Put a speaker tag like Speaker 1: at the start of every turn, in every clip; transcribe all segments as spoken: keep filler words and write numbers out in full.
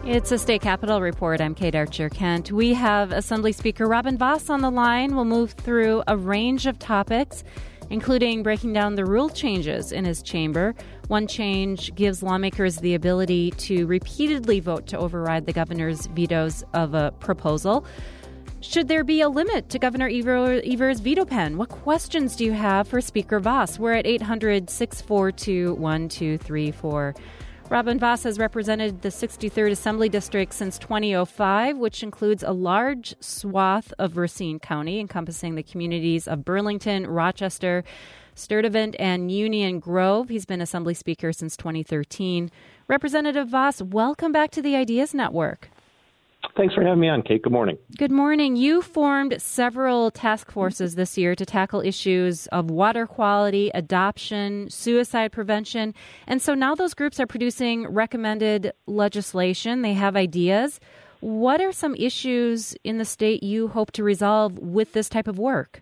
Speaker 1: It's a State Capitol Report. I'm Kate Archer-Kent. We have Assembly Speaker Robin Vos on the line. We'll move through a range of topics, including breaking down the rule changes in his chamber. One change gives lawmakers the ability to repeatedly vote to override the governor's vetoes of a proposal. Should there be a limit to Governor Evers' veto pen? What questions do you have for Speaker Vos? We're at eight hundred, six four two, one two three four. Robin Vos has represented the sixty-third Assembly District since two thousand five, which includes a large swath of Racine County, encompassing the communities of Burlington, Rochester, Sturtevant, and Union Grove. He's been Assembly Speaker since twenty thirteen. Representative Vos, welcome back to the Ideas Network.
Speaker 2: Thanks for having me on, Kate. Good morning.
Speaker 1: Good morning. You formed several task forces this year to tackle issues of water quality, adoption, suicide prevention. And so now those groups are producing recommended legislation. They have ideas. What are some issues in the state you hope to resolve with this type of work?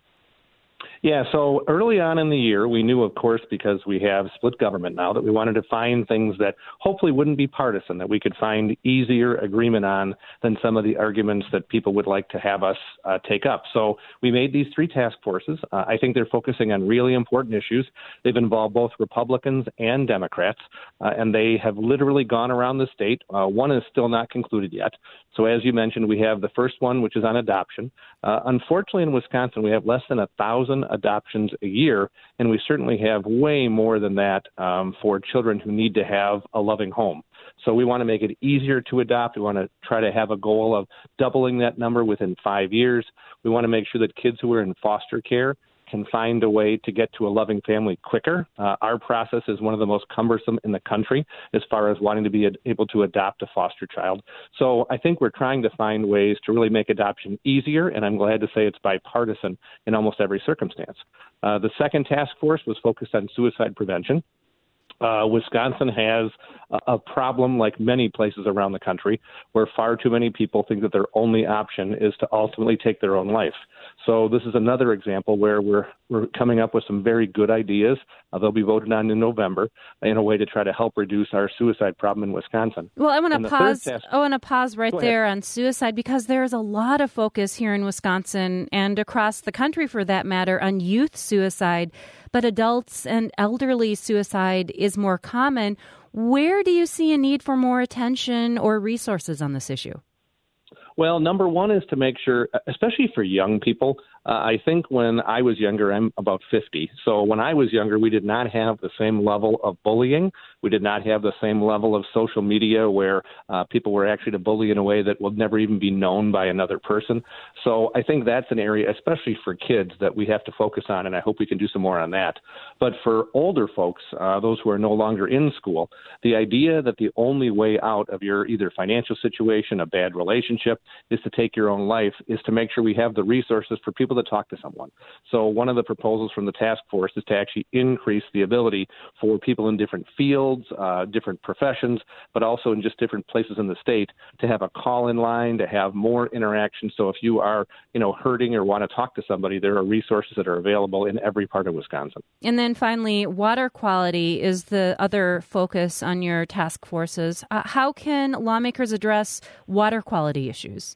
Speaker 2: Yeah, so early on in the year, we knew, of course, because we have split government now, that we wanted to find things that hopefully wouldn't be partisan, that we could find easier agreement on than some of the arguments that people would like to have us uh, take up. So we made these three task forces. Uh, I think they're focusing on really important issues. They've involved both Republicans and Democrats, uh, and they have literally gone around the state. Uh, one is still not concluded yet. So as you mentioned, we have the first one, which is on adoption. Uh, unfortunately, in Wisconsin, we have less than a thousand adoptions a year, and we certainly have way more than that um, for children who need to have a loving home. So we want to make it easier to adopt. We want to try to have a goal of doubling that number within five years. We want to make sure that kids who are in foster care can find a way to get to a loving family quicker. Uh, our process is one of the most cumbersome in the country as far as wanting to be able to adopt a foster child. So I think we're trying to find ways to really make adoption easier, and I'm glad to say it's bipartisan in almost every circumstance. Uh, the second task force was focused on suicide prevention. Uh, Wisconsin has a, a problem, like many places around the country, where far too many people think that their only option is to ultimately take their own life. So this is another example where we're we're coming up with some very good ideas. Uh, they'll be voted on in November in a way to try to help reduce our suicide problem in Wisconsin.
Speaker 1: Well, I want to pause. Task- I want to pause right there on suicide, because there's a lot of focus here in Wisconsin and across the country, for that matter, on youth suicide. But adults and elderly suicide is more common. Where do you see a need for more attention or resources on this issue?
Speaker 2: Well, number one is to make sure, especially for young people, uh, I think when I was younger, I'm about fifty. So when I was younger, we did not have the same level of bullying. We did not have the same level of social media where uh, people were actually to bully in a way that will never even be known by another person. So I think that's an area, especially for kids, that we have to focus on, and I hope we can do some more on that. But for older folks, uh, those who are no longer in school, the idea that the only way out of your either financial situation, a bad relationship, is to take your own life, is to make sure we have the resources for people to talk to someone. So one of the proposals from the task force is to actually increase the ability for people in different fields, uh, different professions, but also in just different places in the state to have a call-in line, to have more interaction. So if you are, you know, hurting or want to talk to somebody, there are resources that are available in every part of Wisconsin.
Speaker 1: And then finally, water quality is the other focus on your task forces. Uh, how can lawmakers address water quality issues?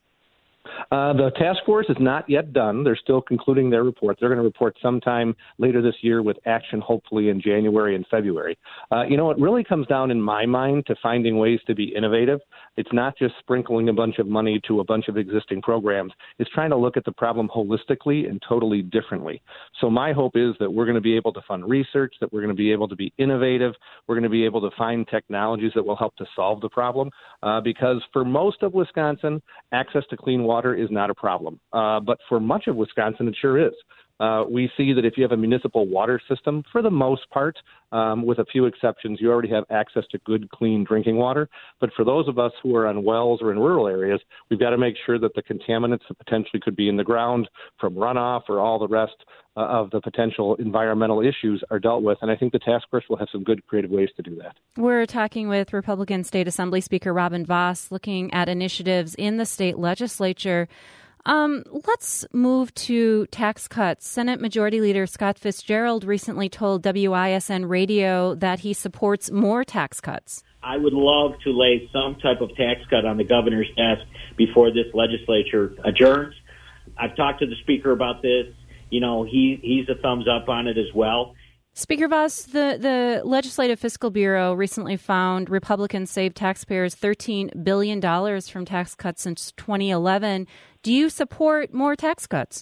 Speaker 2: Uh, the task force is not yet done. They're still concluding their report. They're going to report sometime later this year with action, hopefully in January and February. Uh, you know, it really comes down, in my mind, to finding ways to be innovative. It's not just sprinkling a bunch of money to a bunch of existing programs. It's trying to look at the problem holistically and totally differently. So my hope is that we're going to be able to fund research, that we're going to be able to be innovative. We're going to be able to find technologies that will help to solve the problem. Uh, because for most of Wisconsin, access to clean water is not a problem. Uh, but for much of Wisconsin, it sure is. Uh, we see that if you have a municipal water system, for the most part, um, with a few exceptions, you already have access to good, clean drinking water. But for those of us who are on wells or in rural areas, we've got to make sure that the contaminants that potentially could be in the ground from runoff or all the rest uh, of the potential environmental issues are dealt with. And I think the task force will have some good creative ways to do that.
Speaker 1: We're talking with Republican State Assembly Speaker Robin Vos, looking at initiatives in the state legislature. Um, let's move to tax cuts. Senate Majority Leader Scott Fitzgerald recently told W I S N Radio that he supports more tax cuts.
Speaker 3: I would love to lay some type of tax cut on the governor's desk before this legislature adjourns. I've talked to the speaker about this. You know, he, he's a thumbs up on it as well.
Speaker 1: Speaker Voss, the, the Legislative Fiscal Bureau recently found Republicans saved taxpayers thirteen billion dollars from tax cuts since twenty eleven. Do you support more tax cuts?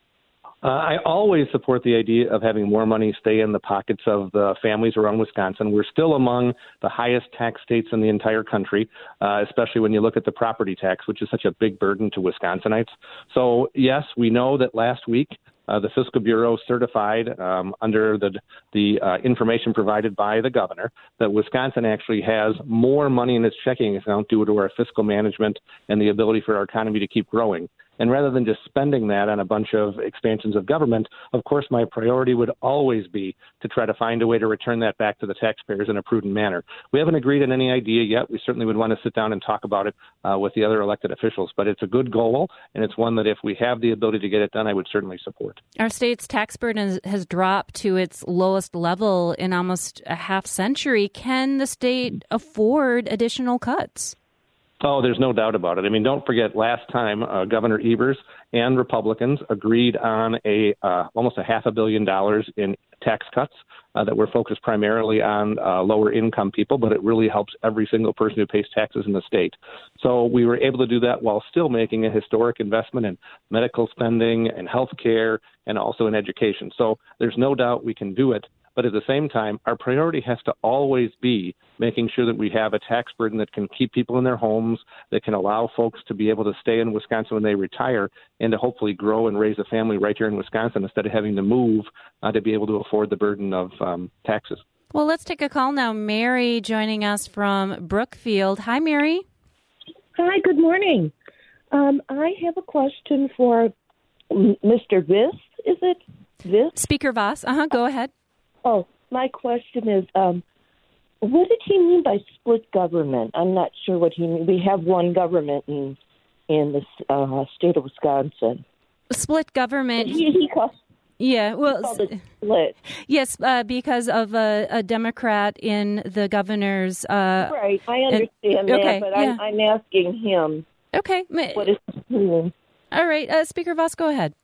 Speaker 2: Uh, I always support the idea of having more money stay in the pockets of the families around Wisconsin. We're still among the highest tax states in the entire country, uh, especially when you look at the property tax, which is such a big burden to Wisconsinites. So, yes, we know that last week uh, the Fiscal Bureau certified um, under the, the uh, information provided by the governor that Wisconsin actually has more money in its checking account due to our fiscal management and the ability for our economy to keep growing. And rather than just spending that on a bunch of expansions of government, of course, my priority would always be to try to find a way to return that back to the taxpayers in a prudent manner. We haven't agreed on any idea yet. We certainly would want to sit down and talk about it uh, with the other elected officials. But it's a good goal, and it's one that if we have the ability to get it done, I would certainly support.
Speaker 1: Our state's tax burden has, has dropped to its lowest level in almost a half century. Can the state afford additional cuts?
Speaker 2: Oh, there's no doubt about it. I mean, don't forget last time uh, Governor Evers and Republicans agreed on a uh, almost a half a billion dollars in tax cuts uh, that were focused primarily on uh, lower income people, but it really helps every single person who pays taxes in the state. So we were able to do that while still making a historic investment in medical spending and health care and also in education. So there's no doubt we can do it. But at the same time, our priority has to always be making sure that we have a tax burden that can keep people in their homes, that can allow folks to be able to stay in Wisconsin when they retire, and to hopefully grow and raise a family right here in Wisconsin instead of having to move uh, to be able to afford the burden of um, taxes.
Speaker 1: Well, let's take a call now. Mary joining us from Brookfield. Hi, Mary.
Speaker 4: Hi, good morning. Um, I have a question for Mister Viss. Is it Viss?
Speaker 1: Speaker Voss. Uh-huh. Go ahead.
Speaker 4: Oh, my question is, um, what did he mean by split government? I'm not sure what he mean. We have one government in in the uh, state of Wisconsin.
Speaker 1: Split government.
Speaker 4: He, he called,
Speaker 1: yeah, well,
Speaker 4: he called it split.
Speaker 1: Yes, uh, because of a, a Democrat in the governor's. Uh,
Speaker 4: right, I understand
Speaker 1: and,
Speaker 4: that,
Speaker 1: okay,
Speaker 4: but
Speaker 1: yeah.
Speaker 4: I'm, I'm asking him.
Speaker 1: Okay.
Speaker 4: What is he mean?
Speaker 1: All right, uh, Speaker Voss, go ahead.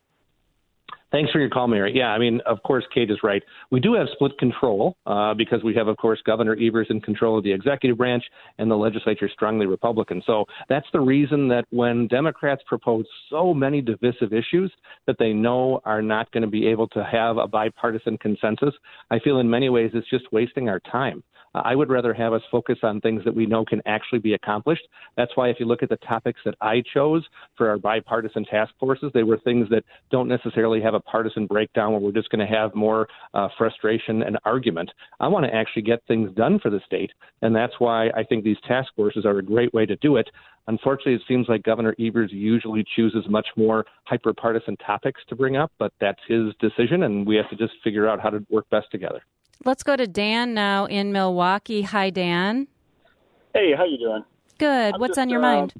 Speaker 2: Thanks for your call, Mary. Yeah, I mean, of course, Kate is right. We do have split control uh, because we have, of course, Governor Evers in control of the executive branch and the legislature is strongly Republican. So that's the reason that when Democrats propose so many divisive issues that they know are not going to be able to have a bipartisan consensus, I feel in many ways it's just wasting our time. Uh, I would rather have us focus on things that we know can actually be accomplished. That's why if you look at the topics that I chose for our bipartisan task forces, they were things that don't necessarily have a partisan breakdown where we're just going to have more uh, frustration and argument. I want to actually get things done for the state, and that's why I think these task forces are a great way to do it. Unfortunately, it seems like Governor Evers usually chooses much more hyper-partisan topics to bring up, but that's his decision, and we have to just figure out how to work best together.
Speaker 1: Let's go to Dan now in Milwaukee. Hi, Dan.
Speaker 5: Hey, how you doing?
Speaker 1: Good.
Speaker 5: I'm
Speaker 1: What's
Speaker 5: just,
Speaker 1: on your
Speaker 5: uh,
Speaker 1: mind?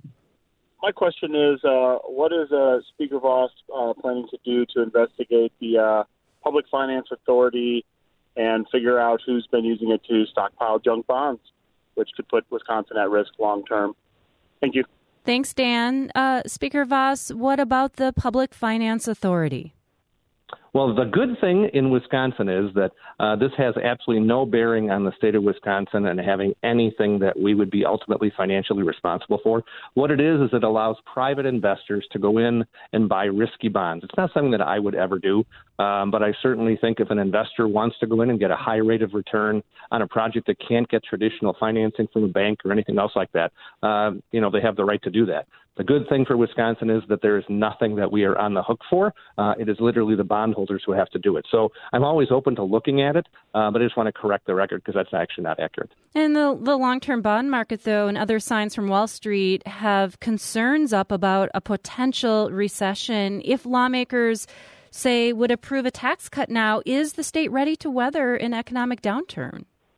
Speaker 5: My question is, uh, what is uh, Speaker Voss uh, planning to do to investigate the uh, Public Finance Authority and figure out who's been using it to stockpile junk bonds, which could put Wisconsin at risk long term? Thank you.
Speaker 1: Thanks, Dan. Uh, Speaker Voss, what about the Public Finance Authority?
Speaker 2: Well, the good thing in Wisconsin is that uh, this has absolutely no bearing on the state of Wisconsin and having anything that we would be ultimately financially responsible for. What it is is it allows private investors to go in and buy risky bonds. It's not something that I would ever do, um, but I certainly think if an investor wants to go in and get a high rate of return on a project that can't get traditional financing from a bank or anything else like that, uh, you know, they have the right to do that. The good thing for Wisconsin is that there is nothing that we are on the hook for. Uh, it is literally the bondholders who have to do it. So I'm always open to looking at it, uh, but I just want to correct the record because that's actually not accurate.
Speaker 1: And the, the long-term bond market, though, and other signs from Wall Street have concerns up about a potential recession. If lawmakers, say, would approve a tax cut now, is the state ready to weather an economic downturn?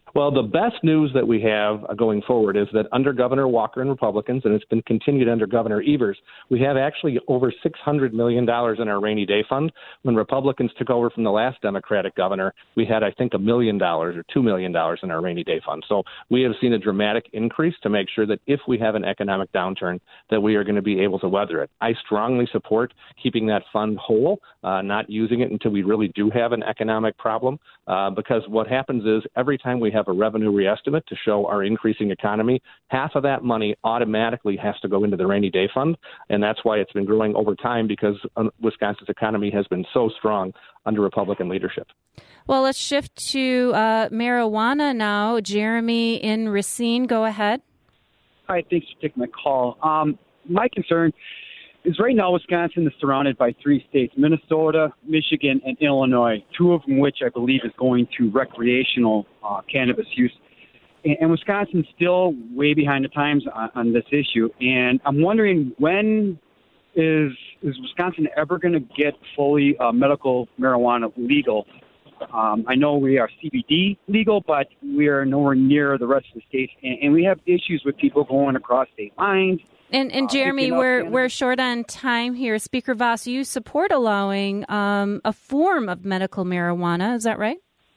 Speaker 2: Well, the best news that we have going forward is that under Governor Walker and Republicans, and it's been continued under Governor Evers, we have actually over six hundred million dollars in our rainy day fund. When Republicans took over from the last Democratic governor, we had, I think, a million dollars or two million dollars in our rainy day fund. So we have seen a dramatic increase to make sure that if we have an economic downturn, that we are going to be able to weather it. I strongly support keeping that fund whole, uh, not using it until we really do have an economic problem, uh, because what happens is every time we have a revenue reestimate to show our increasing economy, half of that money automatically has to go into the rainy day fund, and that's why it's been growing over time, because Wisconsin's economy has been so strong under Republican leadership.
Speaker 1: Well, let's shift to uh, marijuana now. Jeremy in Racine, go ahead.
Speaker 6: Hi, thanks for taking my call. Um, my concern is right now Wisconsin is surrounded by three states, Minnesota, Michigan, and Illinois, two of them which I believe is going to recreational uh, cannabis use. And, and Wisconsin's still way behind the times on, on this issue. And I'm wondering, when is is Wisconsin ever going to get fully uh, medical marijuana legal? Um, I know we are C B D legal, but we are nowhere near the rest of the states. And, and we have issues with people going across state lines.
Speaker 1: And, and Jeremy, uh, we're we're short on time here. Speaker Vos, you support allowing um, a form of medical marijuana. Is that right?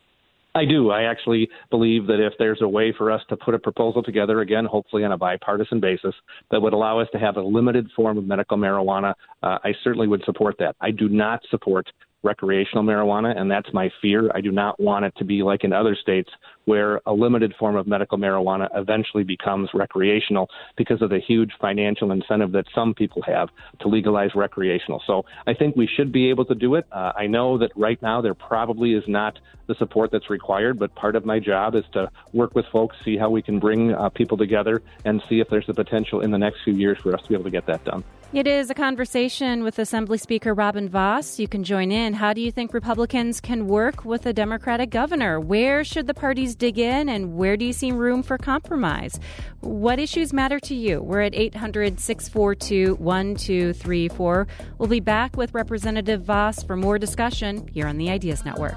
Speaker 2: I do. I actually believe that if there's a way for us to put a proposal together, again, hopefully on a bipartisan basis, that would allow us to have a limited form of medical marijuana, uh, I certainly would support that. I do not support recreational marijuana, and that's my fear. I do not want it to be like in other states where a limited form of medical marijuana eventually becomes recreational because of the huge financial incentive that some people have to legalize recreational. So I think we should be able to do it. Uh, I know that right now there probably is not the support that's required, but part of my job is to work with folks, see how we can bring uh, people together and see if there's the potential in the next few years for us to be able to get that done.
Speaker 1: It is a conversation with Assembly Speaker Robin Vos. You can join in. How do you think Republicans can work with a Democratic governor? Where should the parties dig in, and where do you see room for compromise? What issues matter to you? We're at eight hundred, six four two, one two three four. We'll be back with Representative Vos for more discussion here on the Ideas Network.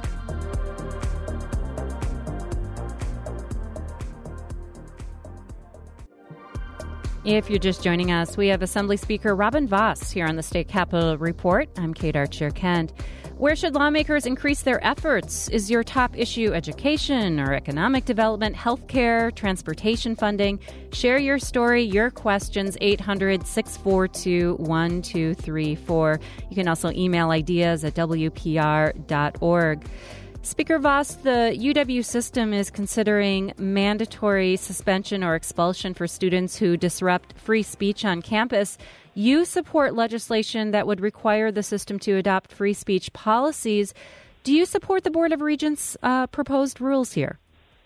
Speaker 1: If you're just joining us, we have Assembly Speaker Robin Vos here on the State Capitol Report. I'm Kate Archer-Kent. Where should lawmakers increase their efforts? Is your top issue education or economic development, healthcare, transportation funding? Share your story, your questions, eight hundred, six four two, one two three four. You can also email ideas at w p r dot org. Speaker Vos, the U W system is considering mandatory suspension or expulsion for students who disrupt free speech on campus. You support legislation that would require the system to adopt free speech policies. Do you support the Board of Regents' uh, proposed rules here?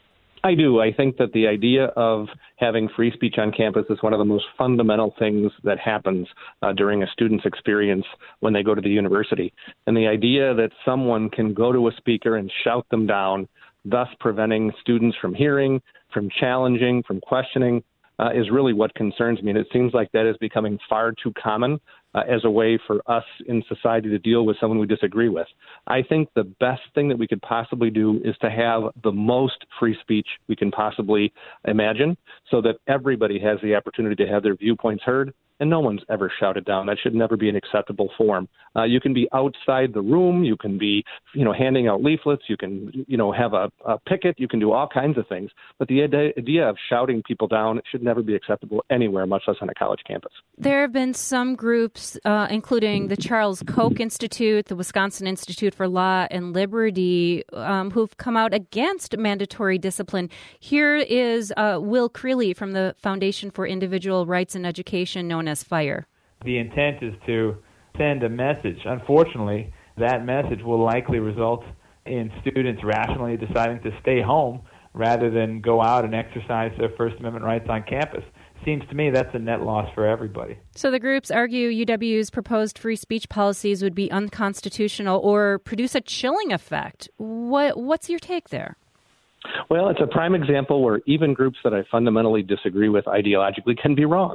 Speaker 2: I do. I think that the idea of having free speech on campus is one of the most fundamental things that happens uh, during a student's experience when they go to the university. And the idea that someone can go to a speaker and shout them down, thus preventing students from hearing, from challenging, from questioning, uh, is really what concerns me. And it seems like that is becoming far too common uh, as a way for us in society to deal with someone we disagree with. I think the best thing that we could possibly do is to have the most free speech we can possibly imagine so that everybody has the opportunity to have their viewpoints heard, and no one's ever shouted down. That should never be an acceptable form. Uh, you can be outside the room. You can be, you know, handing out leaflets. You can, you know, have a, a picket. You can do all kinds of things. But the idea of shouting people down should never be acceptable anywhere, much less on a college campus.
Speaker 1: There have been some groups, uh, including the Charles Koch Institute, the Wisconsin Institute for Law and Liberty, um, who've come out against mandatory discipline. Here is uh, Will Creeley from the Foundation for Individual Rights and Education, known as FIRE.
Speaker 7: The intent is to send a message. Unfortunately, that message will likely result in students rationally deciding to stay home rather than go out and exercise their First Amendment rights on campus. Seems to me that's a net loss for everybody. So
Speaker 1: the groups argue U W's proposed free speech policies would be unconstitutional or produce a chilling effect. What, what's your take there?
Speaker 2: Well, it's a prime example where even groups that I fundamentally disagree with ideologically can be wrong.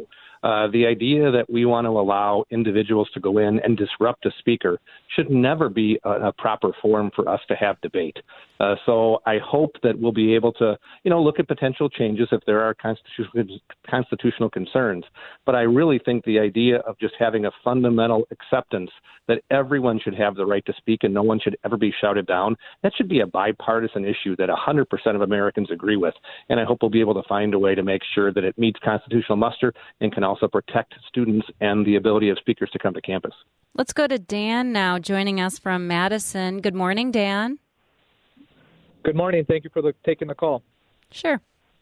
Speaker 2: Uh, the idea that we want to allow individuals to go in and disrupt a speaker should never be a, a proper forum for us to have debate. Uh, so I hope that we'll be able to, you know, look at potential changes if there are constitutional, constitutional concerns. But I really think the idea of just having a fundamental acceptance that everyone should have the right to speak and no one should ever be shouted down, that should be a bipartisan issue that one hundred percent of Americans agree with. And I hope we'll be able to find a way to make sure that it meets constitutional muster and can also protect students and the ability of speakers to come to campus.
Speaker 1: Let's go to Dan now, joining us from Madison. Good morning, Dan.
Speaker 8: Good morning. Thank you for the, taking the call.
Speaker 1: Sure.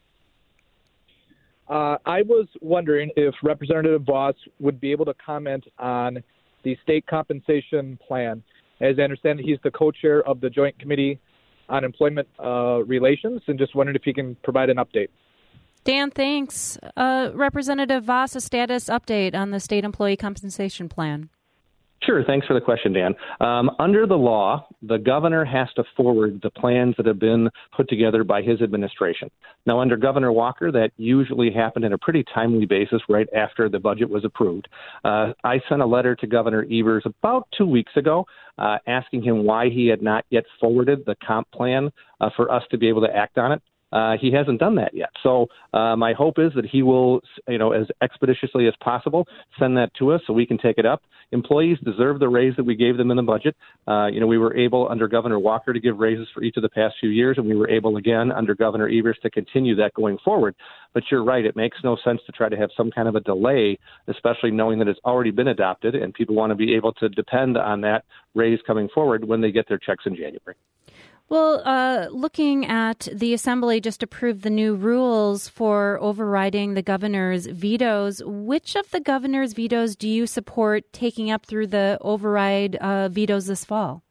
Speaker 8: Uh, I was wondering if Representative Vos would be able to comment on the state compensation plan. As I understand, he's the co-chair of the Joint Committee on Employment uh, Relations, and just wondered if he can provide an update.
Speaker 1: Dan, thanks. Uh, Representative Vos, a status update on the state employee compensation plan.
Speaker 2: Sure. Thanks for the question, Dan. Um, under the law, the governor has to forward the plans that have been put together by his administration. Now, under Governor Walker, that usually happened in a pretty timely basis right after the budget was approved. Uh, I sent a letter to Governor Evers about two weeks ago uh, asking him why he had not yet forwarded the comp plan uh, for us to be able to act on it. Uh, he hasn't done that yet. So uh, my hope is that he will, you know, as expeditiously as possible, send that to us so we can take it up. Employees deserve the raise that we gave them in the budget. Uh, you know, we were able under Governor Walker to give raises for each of the past few years, and we were able again under Governor Evers to continue that going forward. But you're right, it makes no sense to try to have some kind of a delay, especially knowing that it's already been adopted and people want to be able to depend on that raise coming forward when they get their checks in January.
Speaker 1: Well, uh, looking at the Assembly just approved the new rules for overriding the governor's vetoes. Which of the governor's vetoes do you support taking up through the override uh, vetoes this fall?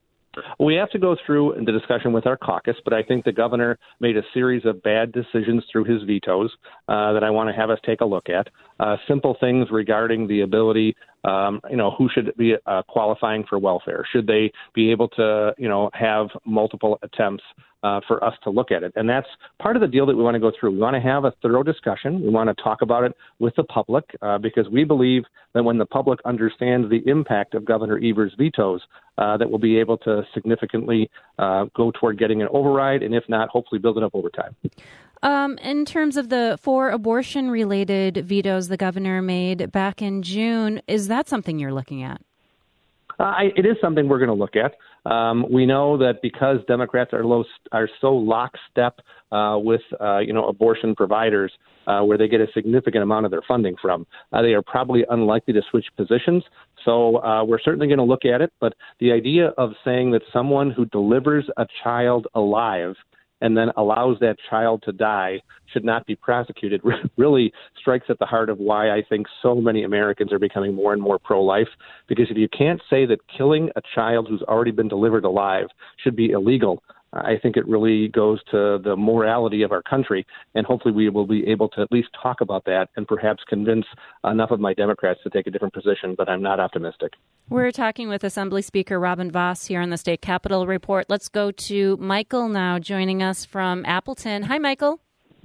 Speaker 2: We have to go through the discussion with our caucus, but I think the governor made a series of bad decisions through his vetoes uh, that I want to have us take a look at. Uh, simple things regarding the ability, um, you know, who should be uh, qualifying for welfare? Should they be able to, you know, have multiple attempts uh, for us to look at it? And that's part of the deal that we want to go through. We want to have a thorough discussion. We want to talk about it with the public uh, because we believe that when the public understands the impact of Governor Evers' vetoes, uh, that we'll be able to significantly uh, go toward getting an override, and if not, hopefully build it up over time.
Speaker 1: Um, in terms of the four abortion-related vetoes the governor made back in June, is that something you're looking at?
Speaker 2: Uh, I, it is something we're going to look at. Um, we know that because Democrats are low, are so lockstep uh, with uh, you know abortion providers, uh, where they get a significant amount of their funding from, uh, they are probably unlikely to switch positions. So uh, we're certainly going to look at it. But the idea of saying that someone who delivers a child alive and then allows that child to die should not be prosecuted really strikes at the heart of why I think so many Americans are becoming more and more pro-life. Because if you can't say that killing a child who's already been delivered alive should be illegal, I think it really goes to the morality of our country, and hopefully we will be able to at least talk about that and perhaps convince enough of my Democrats to take a different position, but I'm not optimistic.
Speaker 1: We're talking with Assembly Speaker Robin Vos here on the State Capitol Report. Let's go to Michael now, joining us from Appleton. Hi, Michael.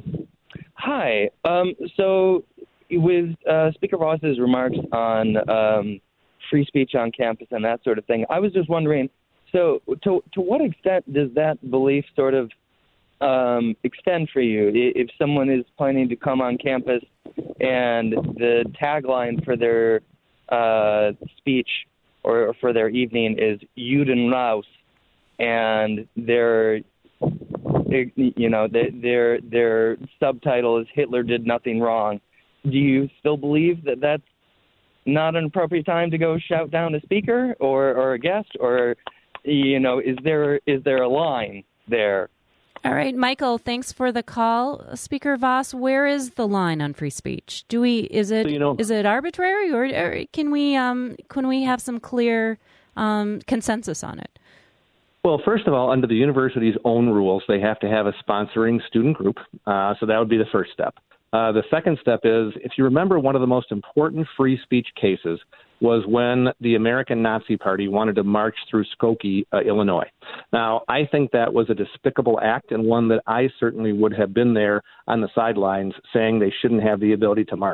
Speaker 9: Hi. Um, so with uh, Speaker Vos's remarks on um, free speech on campus and that sort of thing, I was just wondering, so to to what extent does that belief sort of um, extend for you? If someone is planning to come on campus and the tagline for their uh, speech or for their evening is "Juden raus," and their you know their their subtitle is "Hitler did nothing wrong," do you still believe that that's not an appropriate time to go shout down a speaker or, or a guest, or you know, is there is there a line there?
Speaker 1: All right, Michael, thanks for the call. Speaker Vos, where is the line on free speech? Do we is it
Speaker 2: so, you know,
Speaker 1: is it arbitrary, or, or can we um, can we have some clear um, consensus on it?
Speaker 2: Well, first of all, under the university's own rules, they have to have a sponsoring student group. Uh, so that would be the first step. Uh, the second step is, if you remember, one of the most important free speech cases was when the American Nazi Party wanted to march through Skokie, uh, Illinois. Now, I think that was a despicable act, and one that I certainly would have been there on the sidelines saying they shouldn't have the ability to march.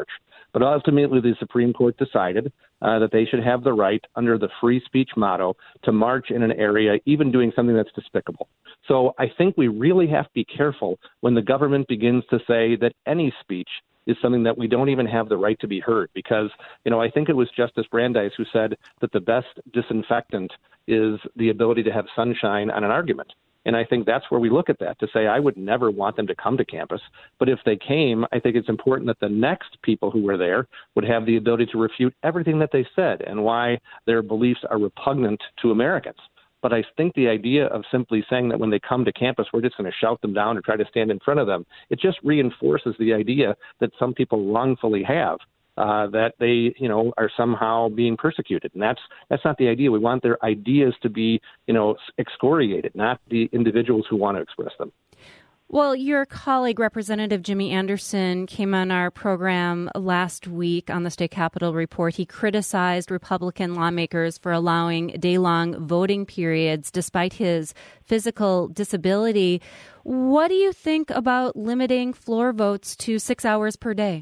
Speaker 2: But ultimately, the Supreme Court decided uh, that they should have the right, under the free speech motto, to march in an area, even doing something that's despicable. So I think we really have to be careful when the government begins to say that any speech is something that we don't even have the right to be heard. Because, you know, I think it was Justice Brandeis who said that the best disinfectant is the ability to have sunshine on an argument. And I think that's where we look at that, to say I would never want them to come to campus. But if they came, I think it's important that the next people who were there would have the ability to refute everything that they said and why their beliefs are repugnant to Americans. But I think the idea of simply saying that when they come to campus, we're just going to shout them down or try to stand in front of them, it just reinforces the idea that some people wrongfully have, uh, that they, you know, are somehow being persecuted. And that's that's not the idea. We want their ideas to be, you know, excoriated, not the individuals who want to express them.
Speaker 1: Well, your colleague, Representative Jimmy Anderson, came on our program last week on the State Capitol Report. He criticized Republican lawmakers for allowing day-long voting periods despite his physical disability. What do you think about limiting floor votes to six hours per day?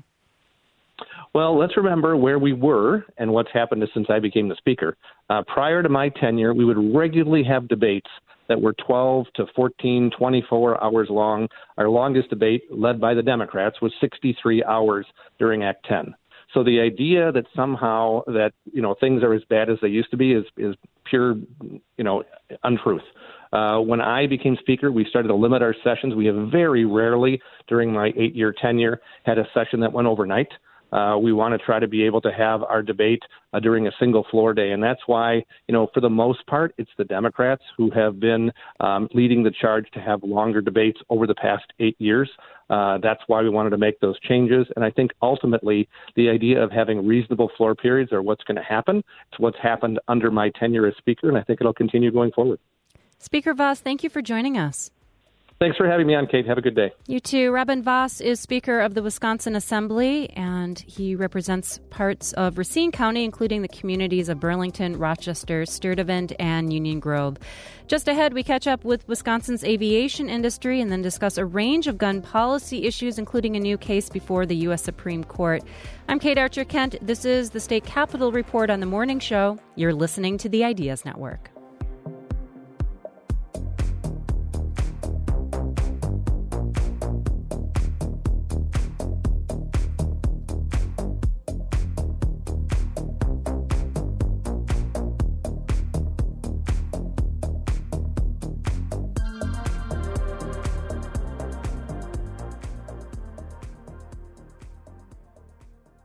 Speaker 2: Well, let's remember where we were and what's happened since I became the speaker. Uh, prior to my tenure, we would regularly have debates that were twelve to fourteen, twenty-four hours long. Our longest debate, led by the Democrats, was sixty-three hours during Act ten. So the idea that somehow that, you know, things are as bad as they used to be is, is pure, you know, untruth. Uh, when I became speaker, we started to limit our sessions. We have very rarely, during my eight-year tenure, had a session that went overnight. Uh, we want to try to be able to have our debate uh, during a single floor day. And that's why, you know, for the most part, it's the Democrats who have been um, leading the charge to have longer debates over the past eight years. Uh, that's why we wanted to make those changes. And I think ultimately the idea of having reasonable floor periods are what's going to happen. It's what's happened under my tenure as speaker, and I think it'll continue going forward.
Speaker 1: Speaker Vos, thank you for joining us.
Speaker 2: Thanks for having me on, Kate. Have a good day.
Speaker 1: You too. Robin Vos is Speaker of the Wisconsin Assembly, and he represents parts of Racine County, including the communities of Burlington, Rochester, Sturtevant, and Union Grove. Just ahead, we catch up with Wisconsin's aviation industry and then discuss a range of gun policy issues, including a new case before the U S Supreme Court. I'm Kate Archer Kent. This is the State Capitol Report on the Morning Show. You're listening to the Ideas Network.